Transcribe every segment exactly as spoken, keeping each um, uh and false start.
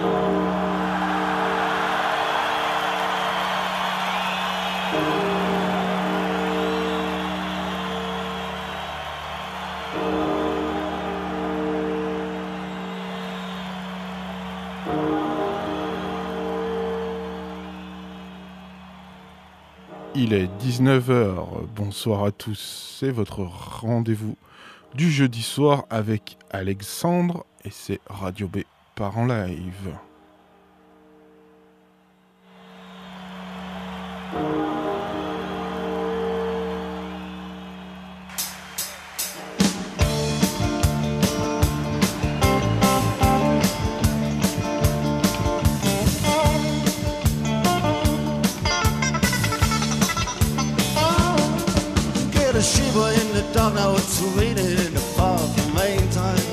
Il est dix-neuf heures, bonsoir à tous, c'est votre rendez-vous du jeudi soir avec Alexandre et c'est Radio B part en live. Now it's raining in the far from main time.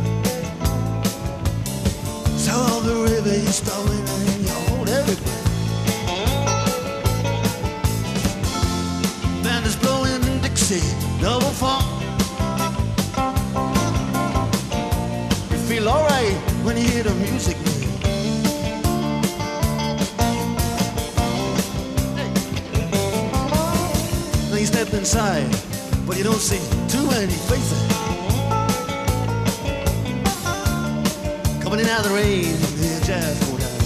So all the river is flowing and you hold everything. Band is blowing Dixie, double funk. You feel alright when you hear the music. Now you step inside, but you don't see too many faces. Coming in out of the rain, the jazz go down.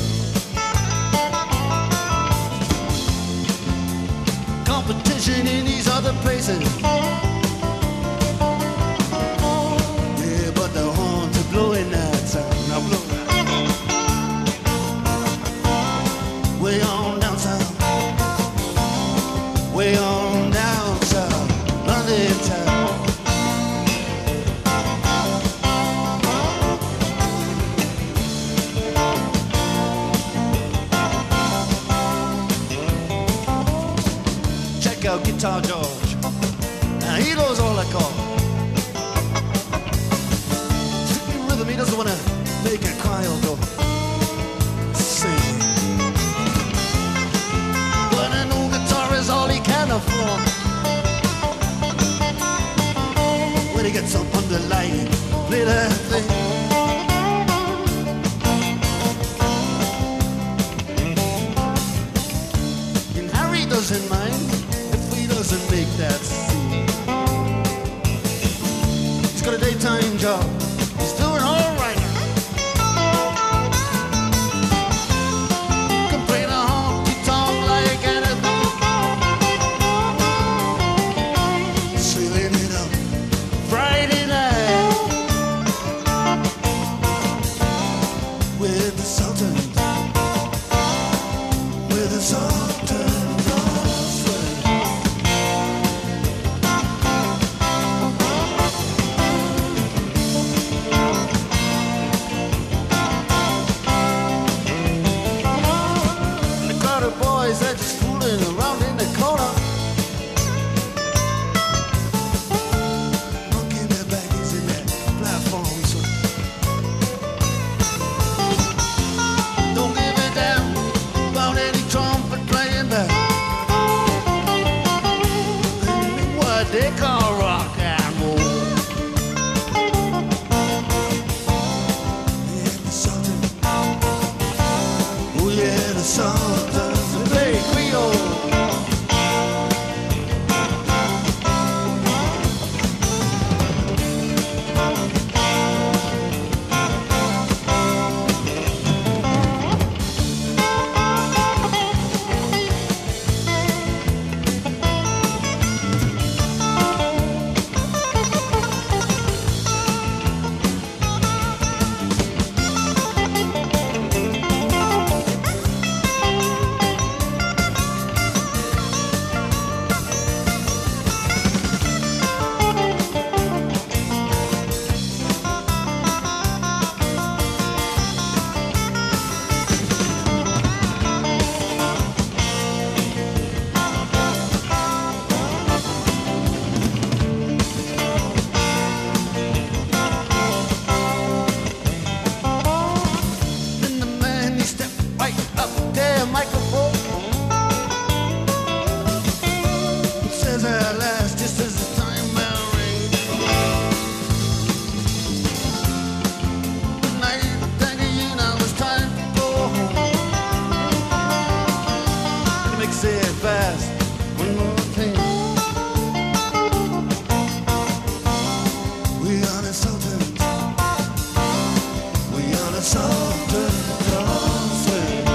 Competition in these other places. Yeah, but the horns are blowing that sound. Now blow that. Way on down south. Way on down south. London town. Check out Guitar George. Now he knows all I call. Strictly rhythm, he doesn't want to make it cry or go sing. But an old guitar is all he can afford. When he gets up on the light, play that thing. And Harry doesn't mind if he doesn't make that scene. He's got a daytime job, he's doing all right. Can play the honky-tonk like anything. Sailing it up Friday night with the Sultans, with the Sultans of Swing. And the crowd of boys, they're just fooling around in the corner. Rocking their baggies in that platform swing. softer crossway.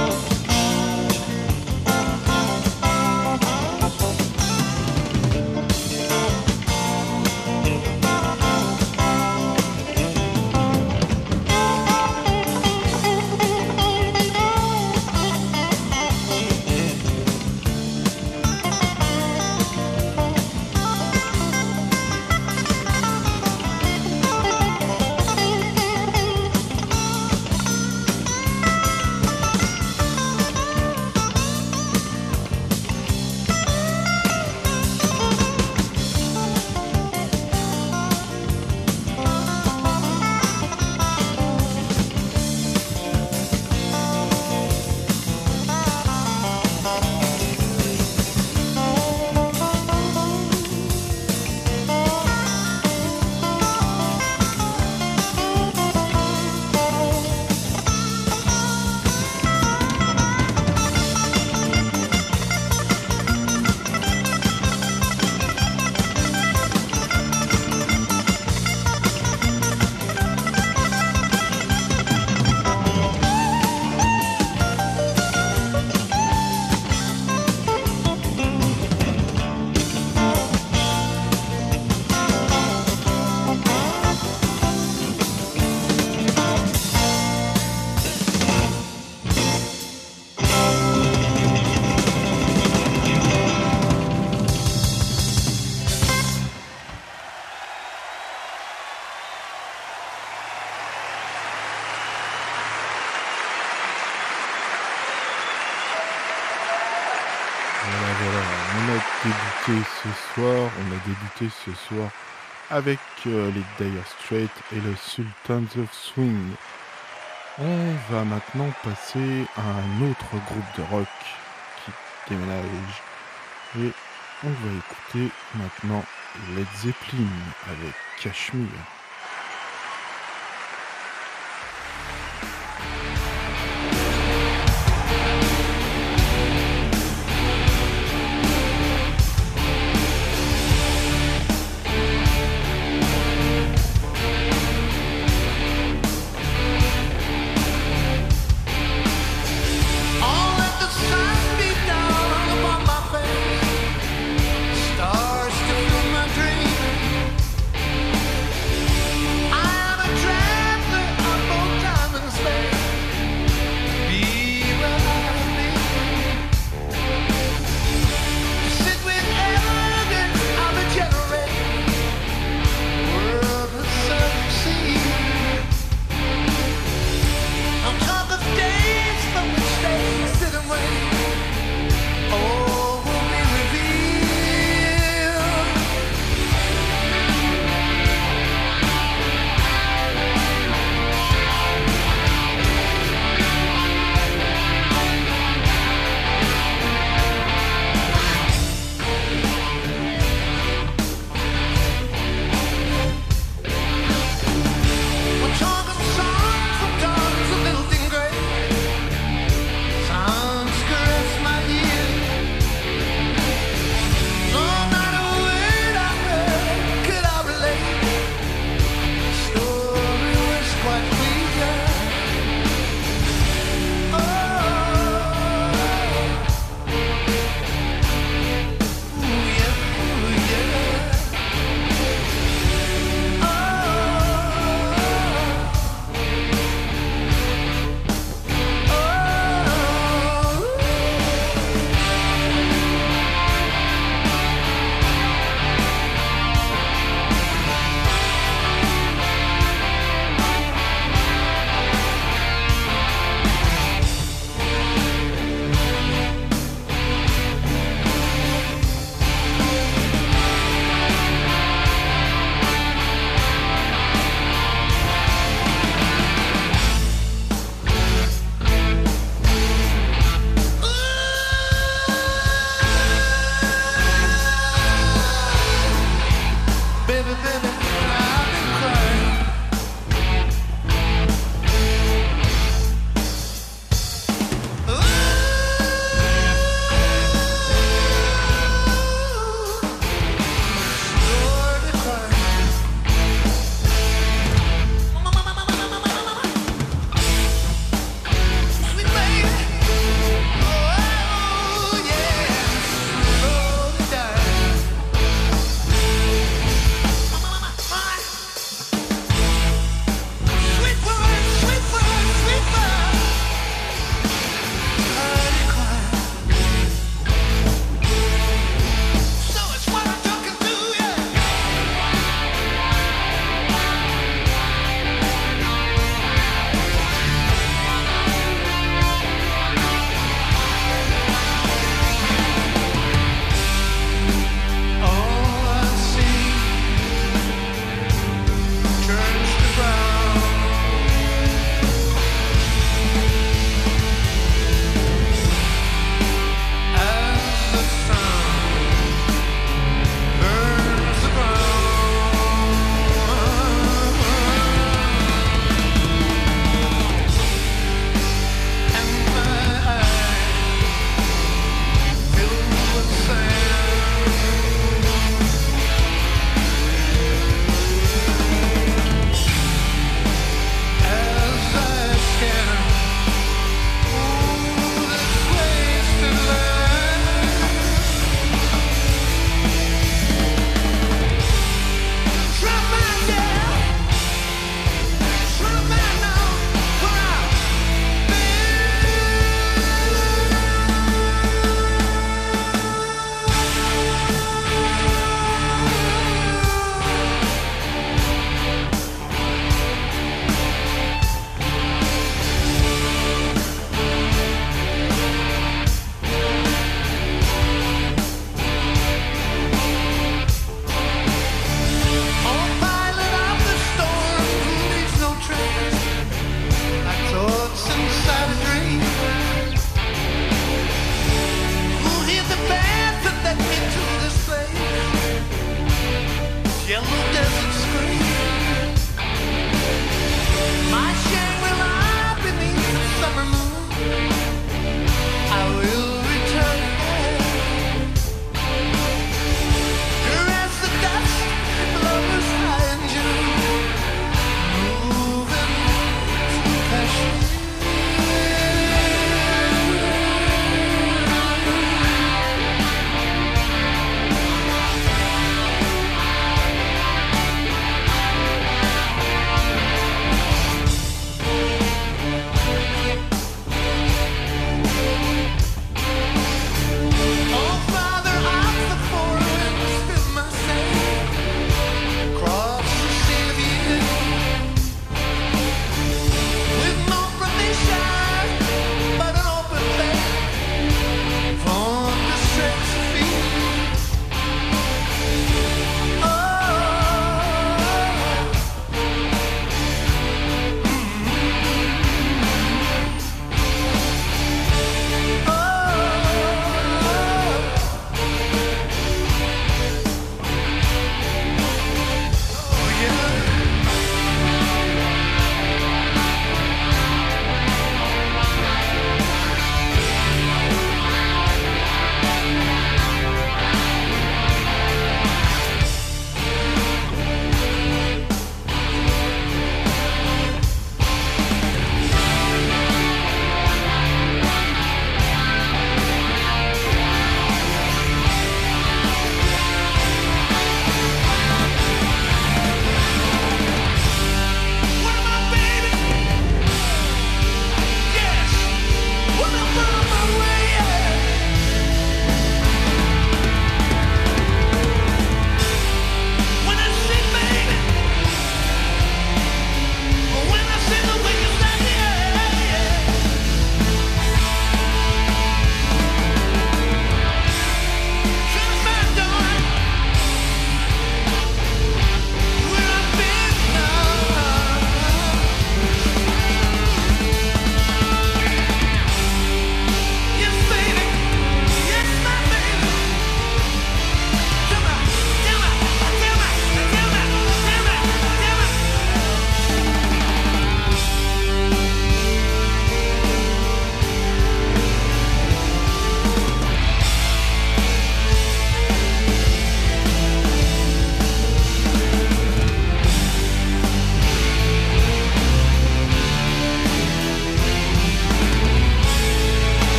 Voilà, voilà, on a débuté ce soir, on a débuté ce soir avec euh, les Dire Straits et le Sultans of Swing. On va maintenant passer à un autre groupe de rock qui déménage et on va écouter maintenant Led Zeppelin avec Kashmir. Stars to fill my dream.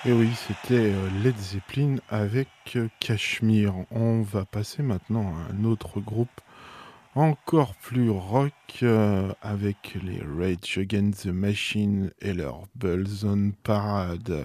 Et oui, c'était euh, Led Zeppelin avec euh, Cashmere. On va passer maintenant à un autre groupe encore plus rock euh, avec les Rage Against the Machine et leur Bulls on Parade.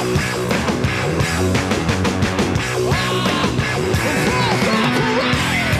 Right.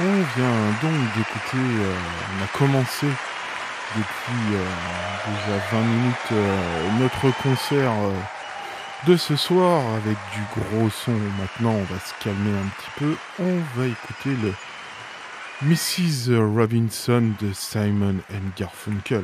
On vient donc d'écouter, euh, on a commencé depuis euh, déjà vingt minutes euh, notre concert euh, de ce soir avec du gros son. Maintenant, on va se calmer un petit peu. On va écouter le missus Robinson de Simon and Garfunkel.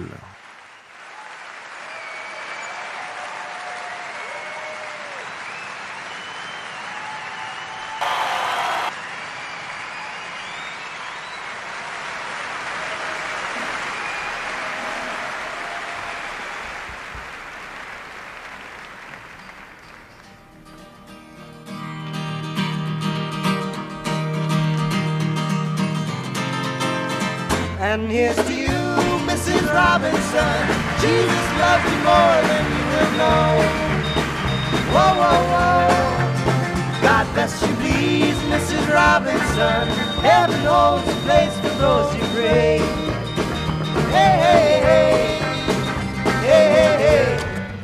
And here's to you, Missus Robinson. Jesus loves you more than you will know. Whoa, whoa, whoa. God bless you, please, Missus Robinson. Heaven holds a place for those who pray. Hey, hey, hey. Hey, hey, hey.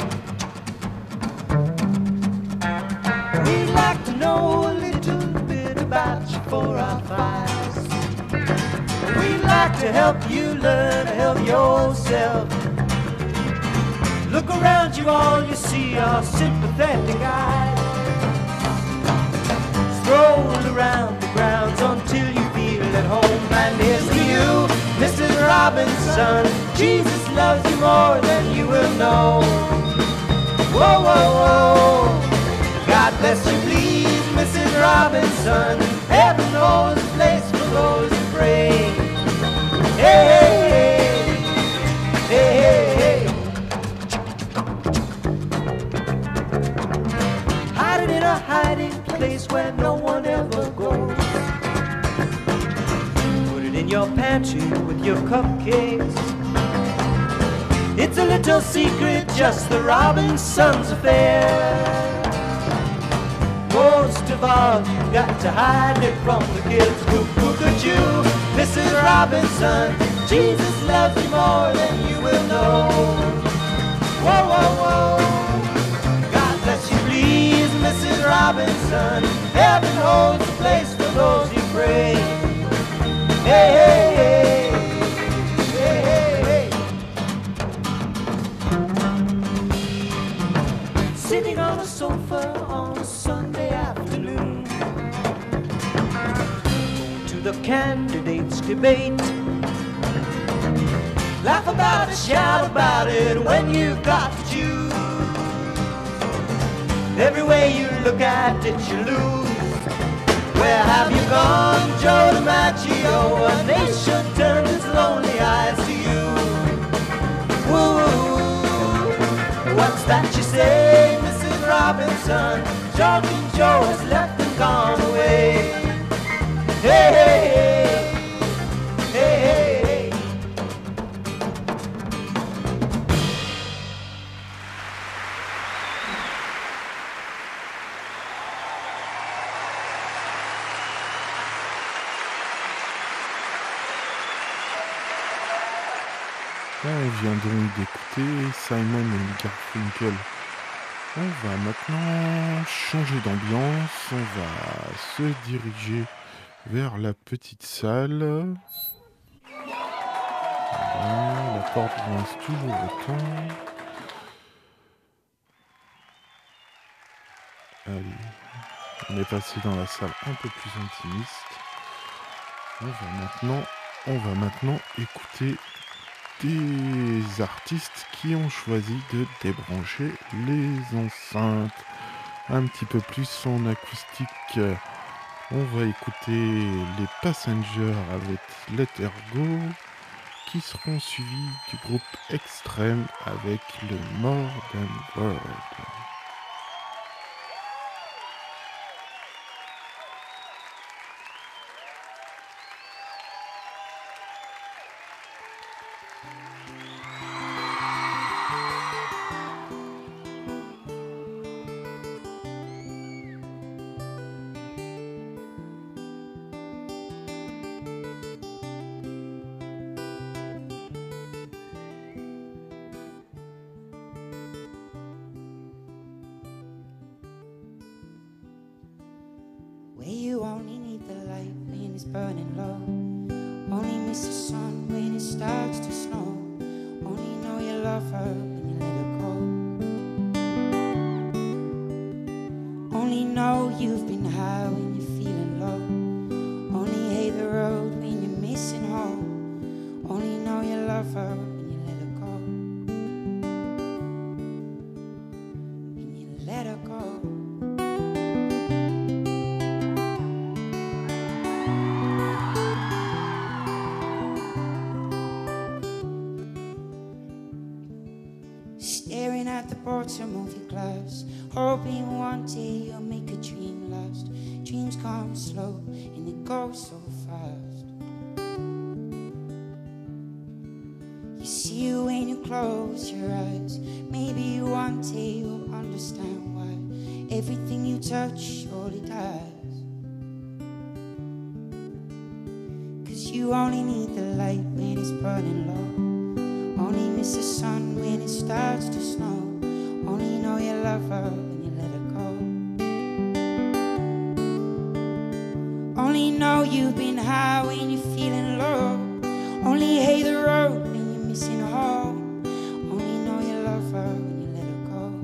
We'd like to know a little bit about you for our files. We'd like to help you learn to help yourself. Look around you, all you see are sympathetic eyes. Stroll around the grounds until you feel at home. And here's to you, Missus Robinson. Jesus loves you more than you will know. Whoa, whoa, whoa. God bless you, please, Missus Robinson. Heaven knows a place for those who pray. Hey, hey, hey, hey, hey. Hide it in a hiding place where no one ever goes. Put it in your pantry with your cupcakes. It's a little secret, just the Robinsons' affair. Most of all, you got to hide it from the kids. Who, who could you, Missus Robinson? Jesus loves you more than you will know. Whoa, whoa, whoa. God bless you, please, Missus Robinson. Heaven holds a place for those who pray. Hey, hey, hey. Hey, hey, hey. Sitting on a sofa on a Sunday afternoon, to the candidates' debate. Laugh about it, shout about it when you've got to choose. Every way you look at it, you lose. Where have you gone, Joe DiMaggio? A nation turned its lonely eyes to you. Woo, what's that you say, Missus Robinson? George and Joe has left and gone away. Hey, hey, hey, hey, hey, hey. On vient donc d'écouter Simon and Garfunkel. On va maintenant changer d'ambiance, on va se diriger vers la petite salle. Voilà, la porte grince toujours autant. Allez, on est passé dans la salle un peu plus intimiste. On va maintenant, on va maintenant écouter des artistes qui ont choisi de débrancher les enceintes un petit peu plus en acoustique. On va écouter les Passengers avec Let Her Go, qui seront suivis du groupe Extreme avec le More Than World. Where you only need need the light when it's burning low. Only miss the sun when it starts to snow. Only know you love her when you let her go. Only know you've been high when you're feeling low. Only hate the road when you're missing home. Only know you love her when you let her go. When you let her go. Staring at the bottom of your glass, hoping one day you'll make a dream last. Dreams come slow and they go so fast. You see it when you close your eyes. Maybe one day you'll understand why everything you touch surely dies. Cause you only need the light when it's burning low. Only miss the sun when it starts to snow. Only know you love her when you let her go. Only know you've been high when you're feeling low. Only hate the road when you're missing home. Only know you love her when you let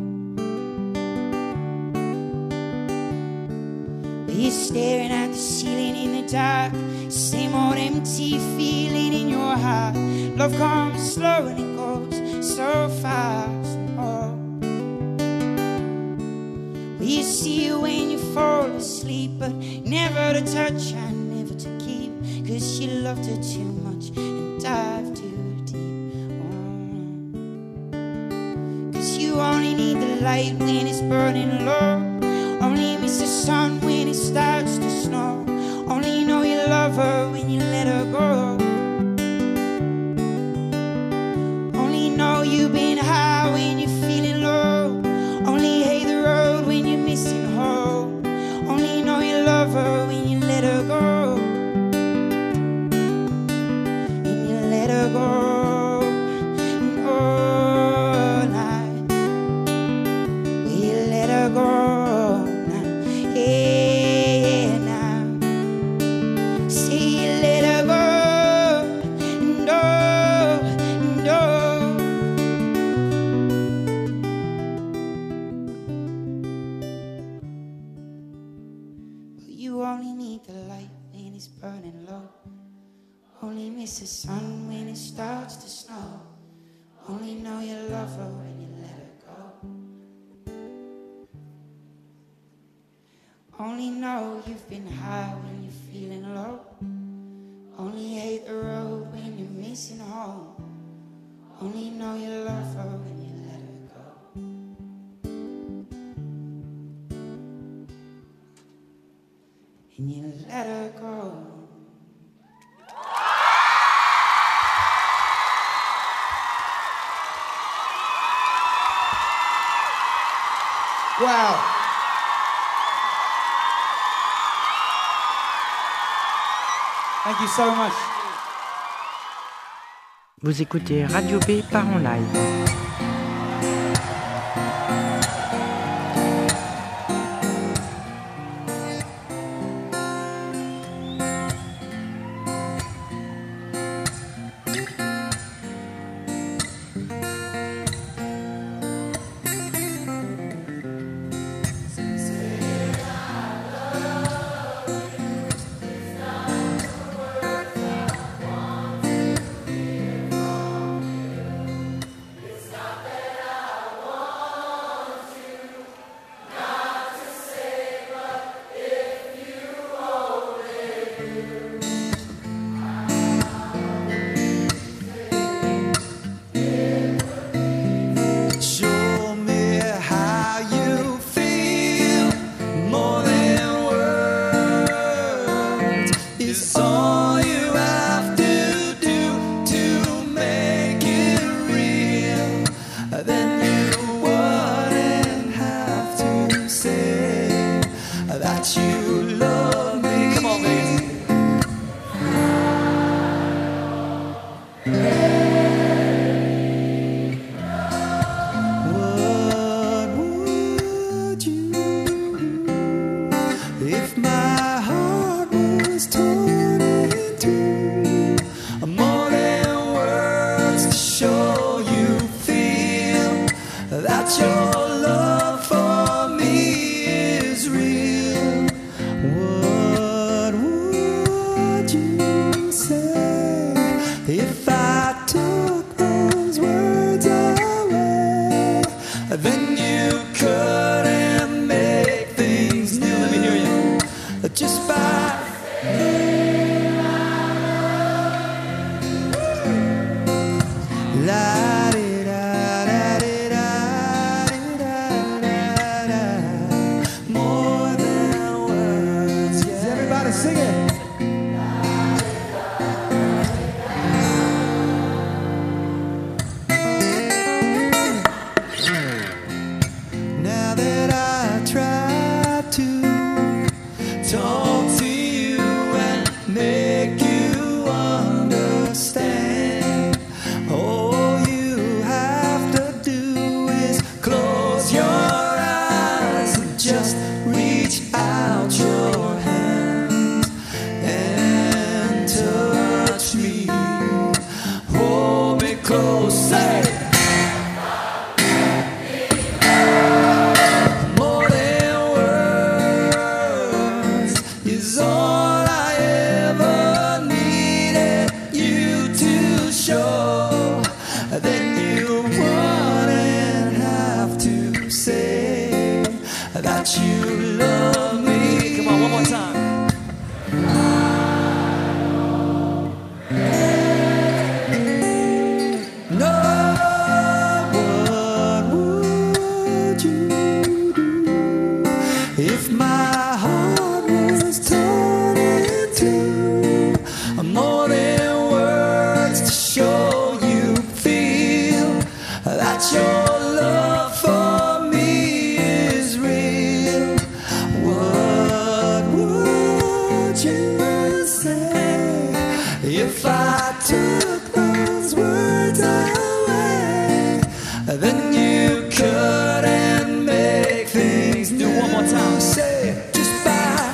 her go. But you're staring at the ceiling in the dark. Same old empty feeling in your heart. Love comes slow and it goes so fast. Oh. We see you when you fall asleep, but never to touch and never to keep. Cause you loved her too much and dived too deep. Oh. Cause you only need the light when it's burning low. Only miss the sun when it starts to snow. Only know you love her when you let her go. Know you've been high when you're feeling low. Only hate the road when you're missing home. Only know you love her when you let her go. And you let her go. And all night. Will you let her go now? Yeah, now. Say you let her go. And all, and all. You only need the light when it's burning low. Only miss the sun when it starts to snow. Only know you love her when you let her go. Only know you've been high when you're feeling low. Only hate the road when you're missing home. Only know you love her when you let her go. And you let her go. Wow. Thank you so much. Vous écoutez Radio B par en live. If my heart that your love for me is real, what would you say if I took those words away? Then you couldn't make things new. One more time, say just by.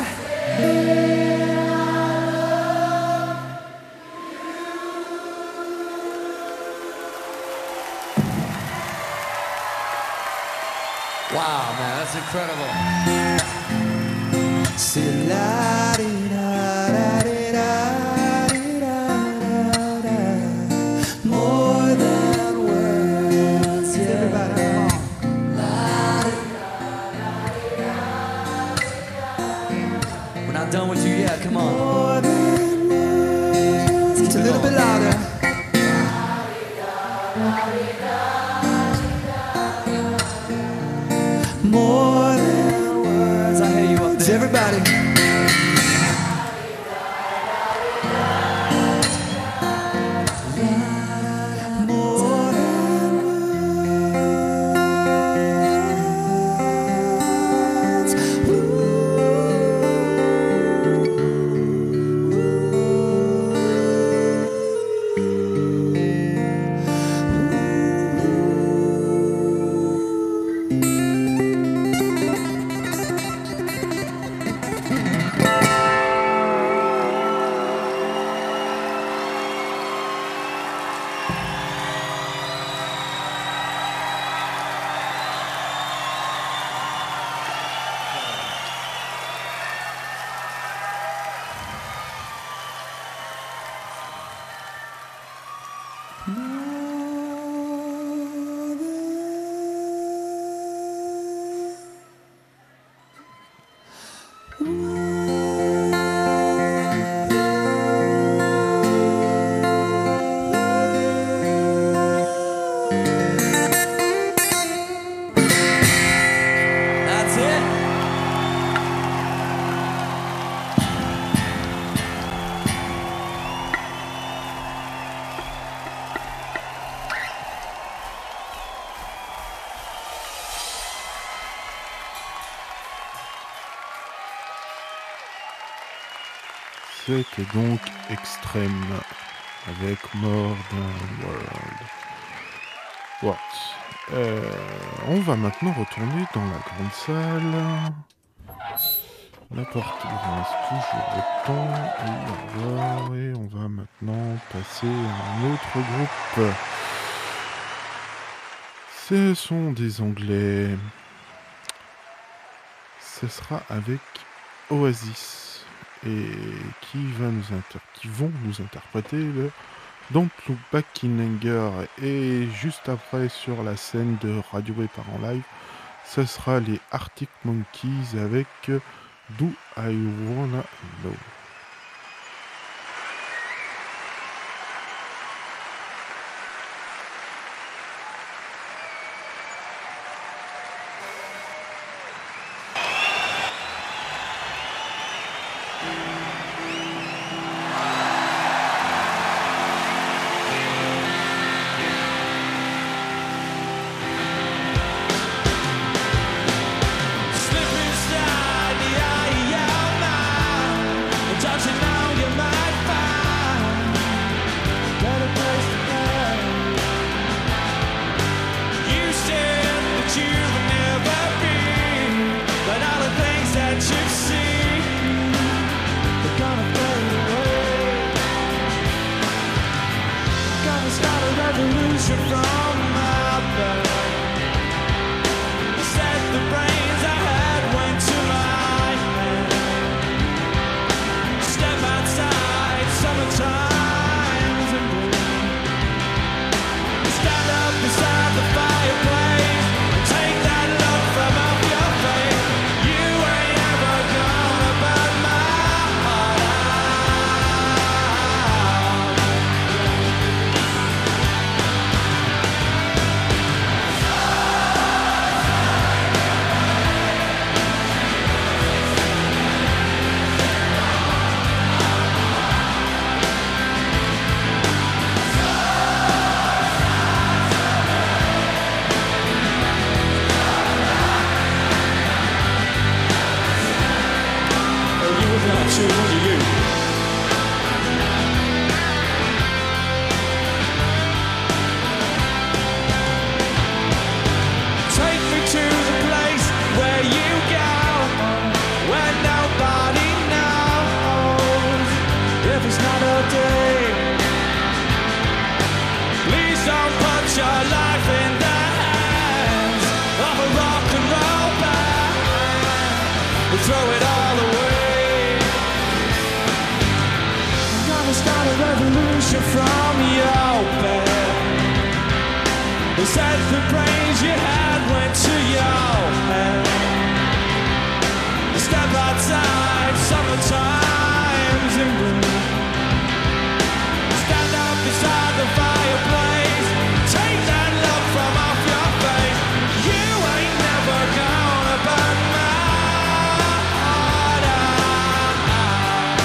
Wow, man, that's incredible. Say la di da da di da di da da da. More than words. Yeah. Everybody, come on. We're not done with you yet, come on. More than words. It's a little bit louder. More than words. I hear you up It's there. everybody. More than words. That's it. C'était donc Extrême avec More Than World. What? Euh, on va maintenant retourner dans la grande salle. La porte grince toujours autant. Et on va, et on va maintenant passer à un autre groupe. Ce sont des Anglais. Ce sera avec Oasis. Et qui, va nous inter- qui vont nous interpréter le Don't Look Back in Anger. Et juste après, sur la scène de Radio B par en live, ce sera les Arctic Monkeys avec Do I Wanna Know. Slip inside the eye of your mind. throw it all away. I'm gonna start a revolution from your bed. The said the brains you had went to your head. Step outside, summertime's in bloom. Stand up beside the fireplace. Take that look from off your face. You ain't never gonna burn my heart out.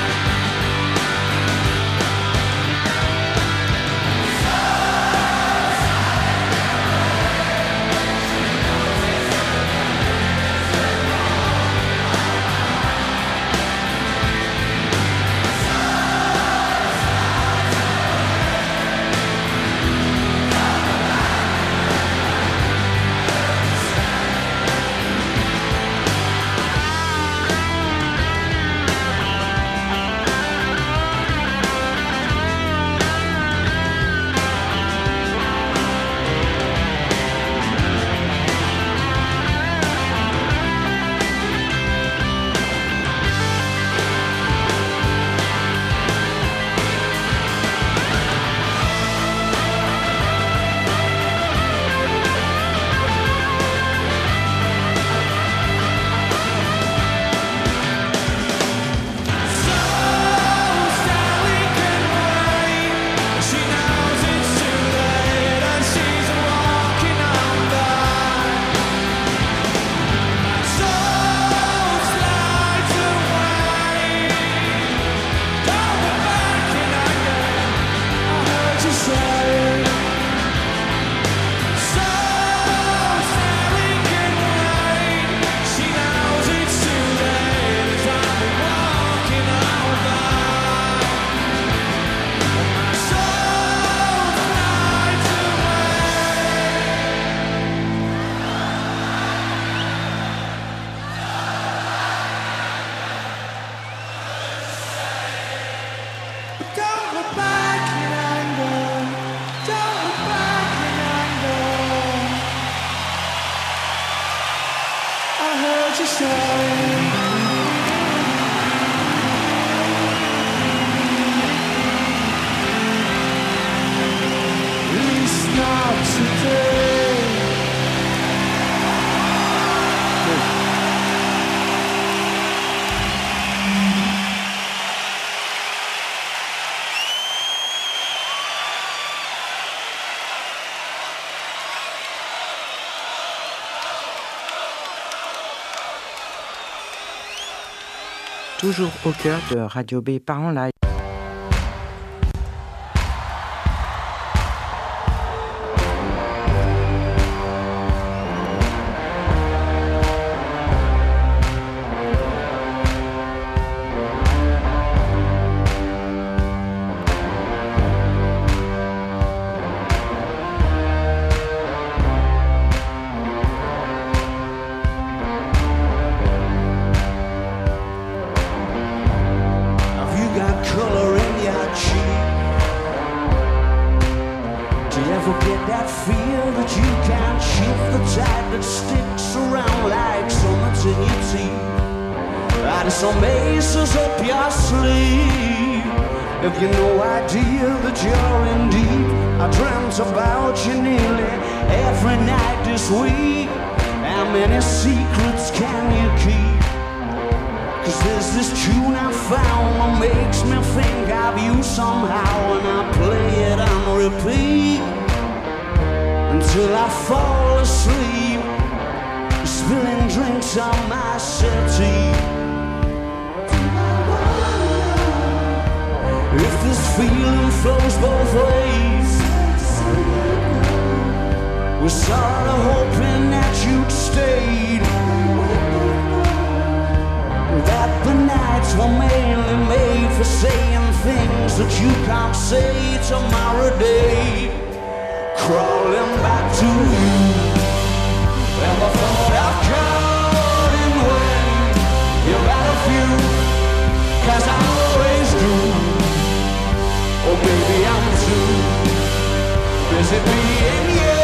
Toujours au cœur de Radio B par en live.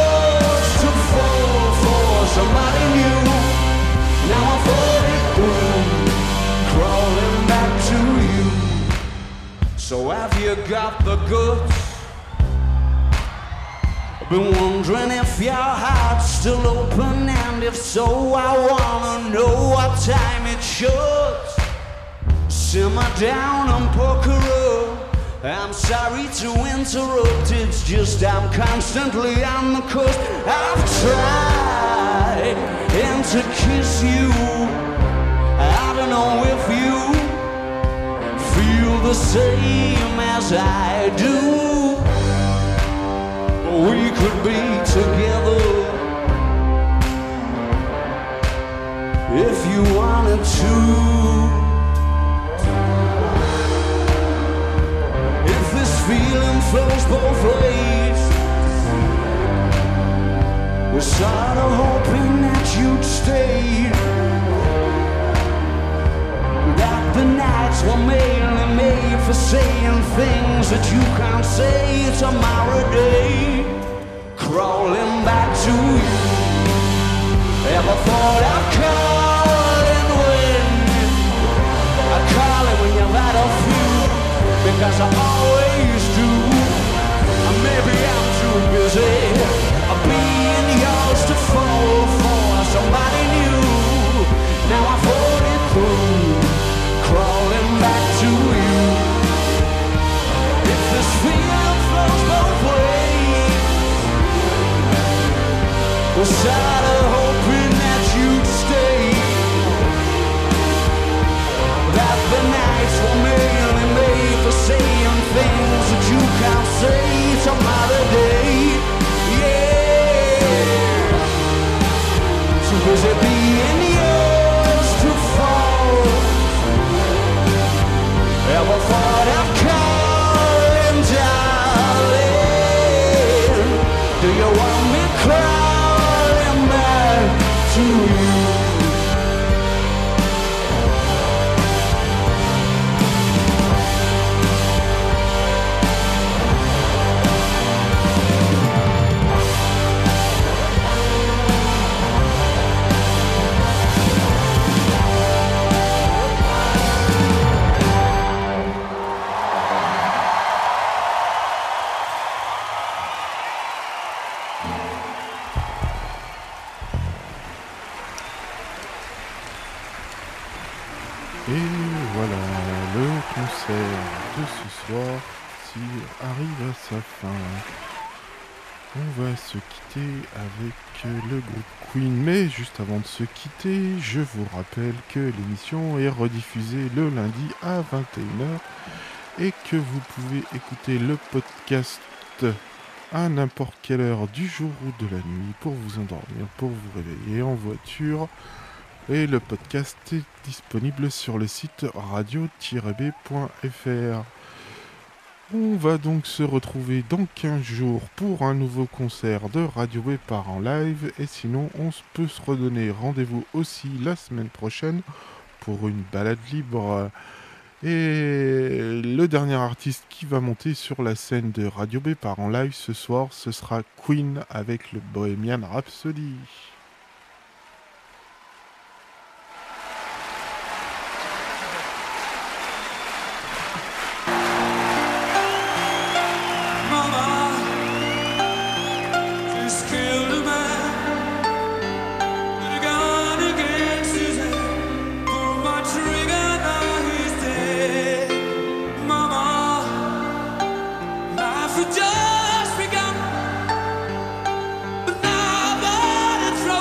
Somebody new, now I'm forty-two. guts. Been wondering if your heart's still open, and if so, I wanna know what time it shuts. Simmer down and pucker up. I'm sorry to interrupt, it's just I'm constantly on the cusp. I've tried and to kiss you. I don't know if you feel the same as I do. We could be together if you wanted to. If this feeling flows both ways, we're sort of hoping that you'd stay. That the nights were mainly made for saying things that you can't say tomorrow day. Crawling back to you. Ever thought of calling when I call it when you've had a few, because I always do. Or maybe I'm too busy being yours to fall for somebody new. Now I fought it through, crawling back to you. If this feeling flows both ways, we're sort of hoping that you'd stay. That the nights were mainly made for saying things that you can't say some other day. Yeah. So is it being yours to fall? Ever thought of calling, darling? Do you want me crawling back to you? Et voilà, le concert de ce soir tire, arrive à sa fin. On va se quitter avec le groupe Queen, mais juste avant de se quitter, je vous rappelle que l'émission est rediffusée le lundi à vingt et une heures et que vous pouvez écouter le podcast à n'importe quelle heure du jour ou de la nuit pour vous endormir, pour vous réveiller en voiture. Et le podcast est disponible sur le site radio tiret b point f r. On va donc se retrouver dans quinze jours pour un nouveau concert de Radio B par en live. Et sinon, on peut se redonner rendez-vous aussi la semaine prochaine pour une balade libre. Et le dernier artiste qui va monter sur la scène de Radio B par en live ce soir, ce sera Queen avec le Bohemian Rhapsody. Just begun, but now, but it's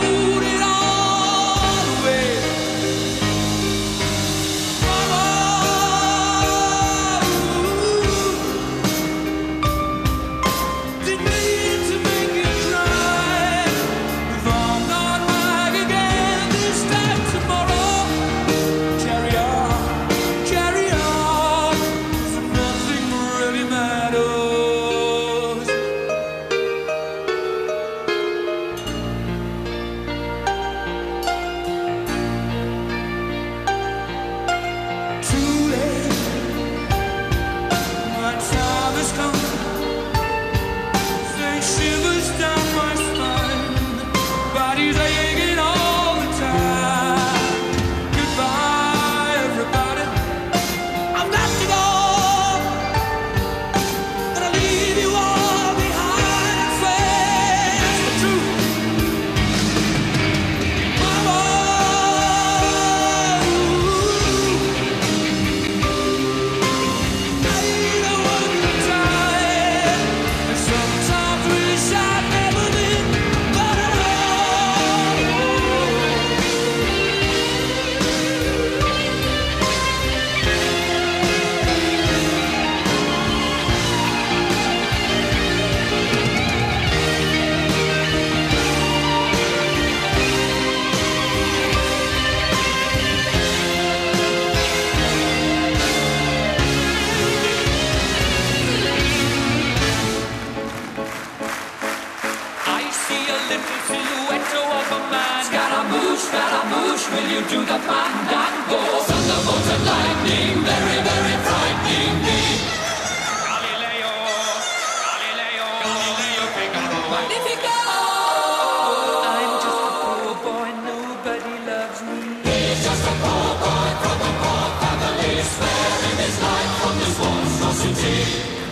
little silhouette of a man. Scaramouche, Scaramouche, will you do the fandango? Thunderbolt and lightning, very, very frightening me. Galileo, Galileo, Galileo Figaro. Magnifico! I'm just a poor boy, nobody loves me. He's just a poor boy from a poor family, sparing his life from this monstrosity.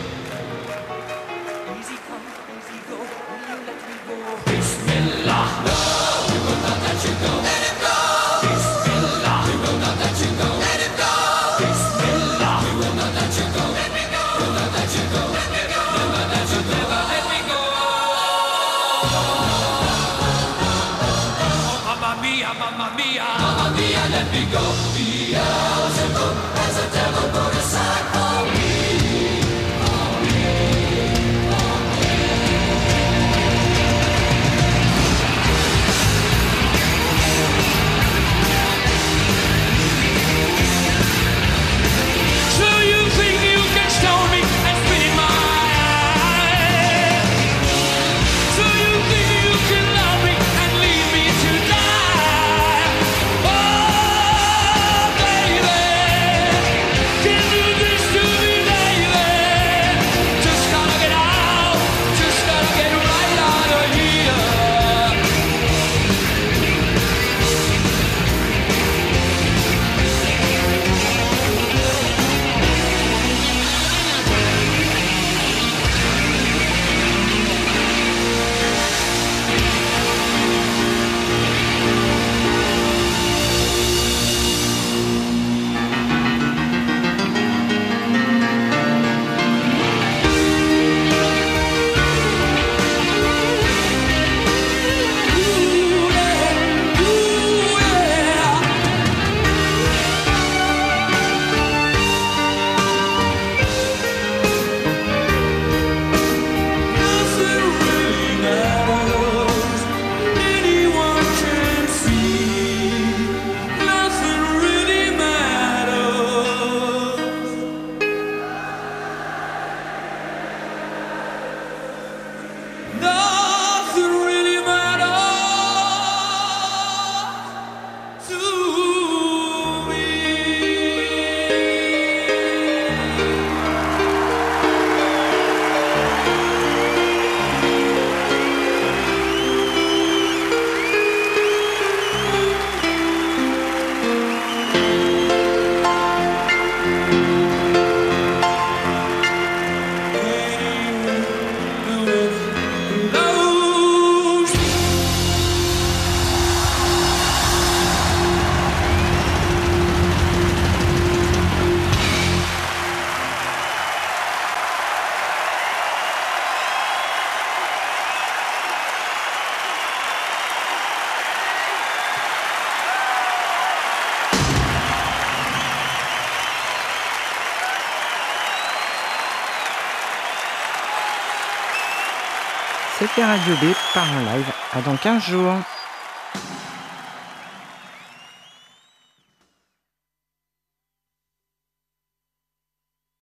Easy come, easy go, will you let me go? Bismillah, no, we will not let you go. Let him go! Bismillah, we will not let you go. Let him go! Bismillah, we will not let you go. Let me go! We'll not let you go. Let me go! Never let you go. Never let me go. Oh, mamma mia, mamma mia, mamma mia, let me go. Beelzebub has a devil put aside for me. So you think you can stone me and spit in my eye? So you think you can love me and leave me to die? Oh, baby, can you do this to me, baby? Just gotta get out, just gotta get right out of here. Nothing really matters. Anyone can see. Nothing really matters. Nothing really matters to me. Knows me. C'était Radio B par en live. À dans quinze jours.